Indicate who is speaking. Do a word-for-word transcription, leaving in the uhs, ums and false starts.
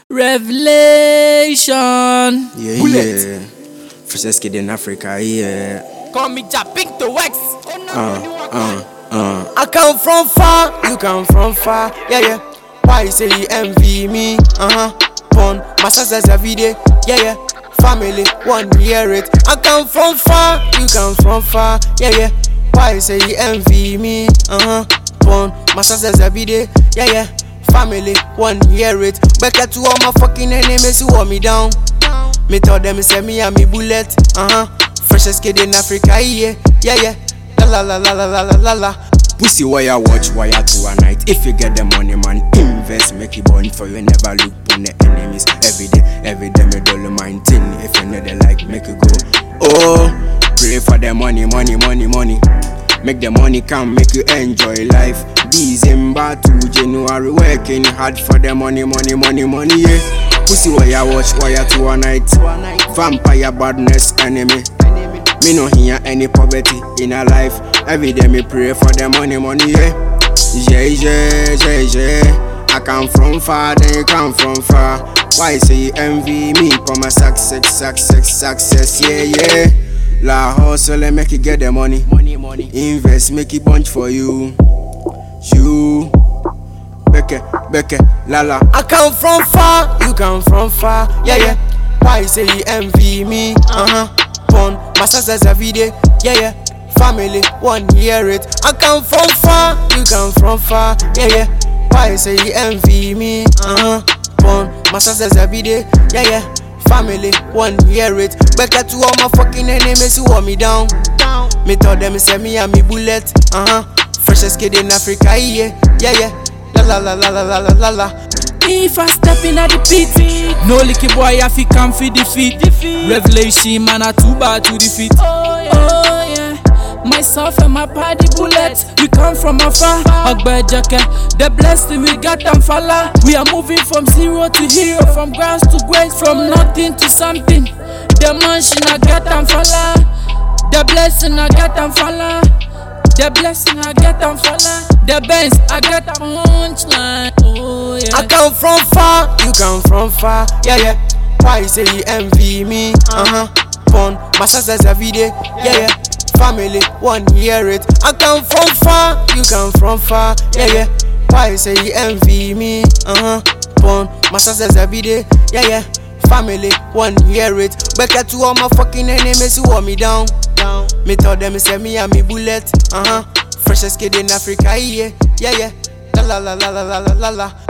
Speaker 1: Revelation.
Speaker 2: Yeah, Bullet. Yeah. Freshest kid in Africa, yeah.
Speaker 1: Call me Japing to Wax.
Speaker 2: Uh, uh, uh.
Speaker 3: I come from far, you come from far, yeah, yeah. Why you say you envy me? Uh huh. Pon my success every day, yeah, yeah. Family, one hear it. I come from far, you come from far, yeah, yeah. Why you say you envy me? Uh huh. Pon my success every day, yeah, yeah. Family, one hear it. Back to all my fucking enemies who want me down. Me tell them, say me and me bullet. Uh huh. Freshest kid in Africa, yeah, yeah, yeah. La la la la la la la la.
Speaker 2: Pussy wire watch wire to a night. If you get the money, man, invest, make it burn for you. Never look on the enemies. Every day, every day, me dollar mine thing. If you know they like, make it go. Oh, pray for the money, money, money, money. Make the money come, make you enjoy life. December to January, working hard for the money, money, money, money, yeah. Pussy wire watch wire to a night. Vampire badness enemy. Me no hear any poverty in a life. Every day me pray for the money, money, yeah. Yeah, yeah, yeah, yeah. I come from far, then you come from far. Why say you envy me for my success, success, success, yeah, yeah. La hustle and make you get the money, money, money. Invest, make it bunch for you. You, Beke, Beke, la la.
Speaker 3: I come from far, you come from far, yeah, yeah. Why say you envy me? Uh huh. Pon my success every day, yeah, yeah. Family, one hear it. I come from far, you come from far, yeah, yeah. Why say you envy me? Uh huh. Pon my success every day, yeah, yeah. Family, one hear it. Back to all my fucking enemies who want me down. Me tell them, say me and me bullet. Uh huh. Freshest kid in Africa, yeah, yeah, yeah. La la la la la la la la.
Speaker 1: If I step in at the pit, no licky boy, I fi come fi defeat. Revelation, man, I too bad to defeat. Oh yeah, oh, yeah. Myself and my party bullets, we come from afar. Agbejeke, the blessing we got and falla. We are moving from zero to hero, from grass to grace, from nothing to something. The mansion I get and falla, the blessing I get and falla. The blessing I get and falla, the Benz I get a punchline. Oh yeah.
Speaker 3: I come from far, you come from far, yeah, yeah. Why you say you envy me? Uh huh. Pon my success every day, yeah, yeah. Family, one hear it. I come from far, you come from far, yeah, yeah. Why you say you envy me? Uh huh. Pon my success every day, yeah, yeah. Family, one hear it. Back to all my fucking enemies who want me down. Me tell them, say me and me bullet. Uh huh. Freshest kid in Africa, yeah, yeah, yeah. La la la la la la la la.